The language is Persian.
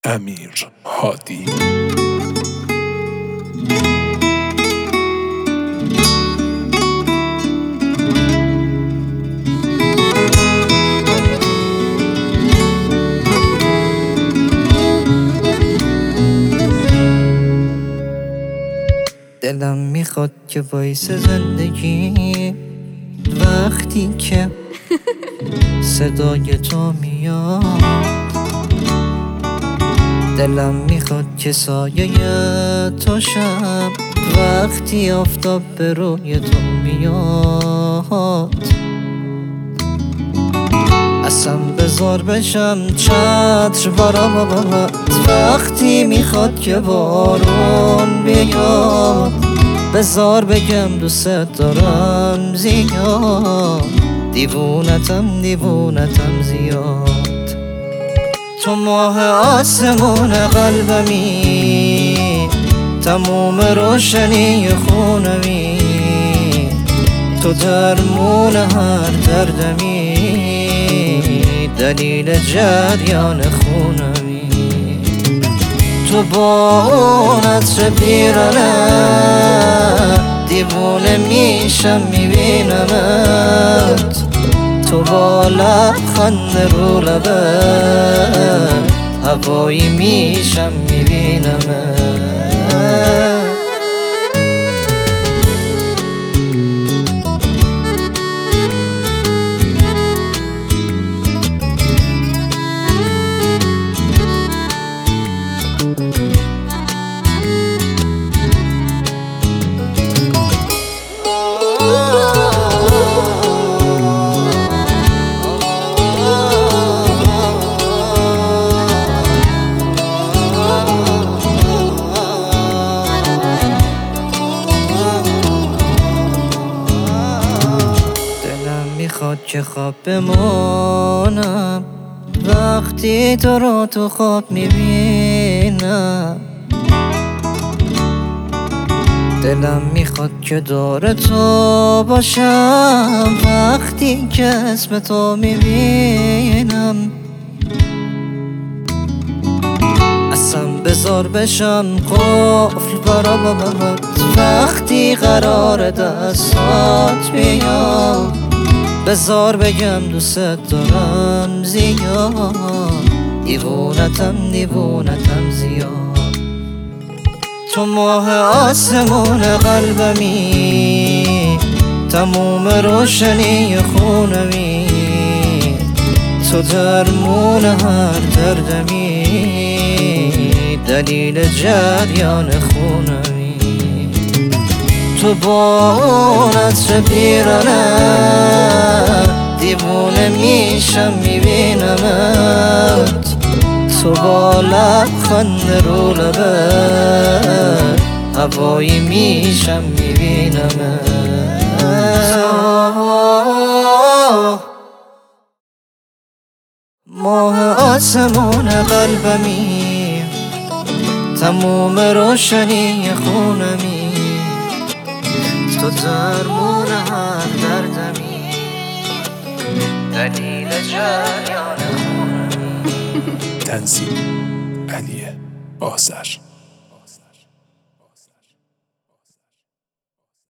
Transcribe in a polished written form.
امیر هادی. دلم میخواد که وایس زندگی وقتی که صدای تو میاد. دلم میخواد که سایه تو شم وقتی آفتاب به روی تو میاد. اصلا بذار بشم چتر برات وقتی میخواد که بارون بیاد. بذار بگم دوست دارم زیاد، دیوونتم زیاد. تو ماه آسمون قلبمی، تموم روشنی خونمی، تو درمون هر دردمی، دلیل جریان خونمی. تو با اون عطر پیرانه دیوونه میشم میبینمت، تو با لبخند رو لبت هوایی میشم میبینمت. میخواد که خواب بمانم وقتی تو رو تو خواب میبینم. دلم میخواد که دور تو باشم وقتی که اسم تو میبینم. اصلا بذار بشم قفل برات وقتی قرار دستات بیام. بذار بگم دوست دارم زیاد، دیوونتم زیاد. تو ماه آسمون قلبمی، تموم روشنی خونمی، تو درمون هر دردمی، دلیل جریان خونمی. تو با اون عطر پیرانه دیوونه میشم میبینمت، تو با لبخند رو لبت هوایی میشم میبینمت. ماه آسمون قلبمی، تموم روشنی خونمی، تو درمون هر دردمی، دلیل جریان خونمی. تنظیم علی آذر.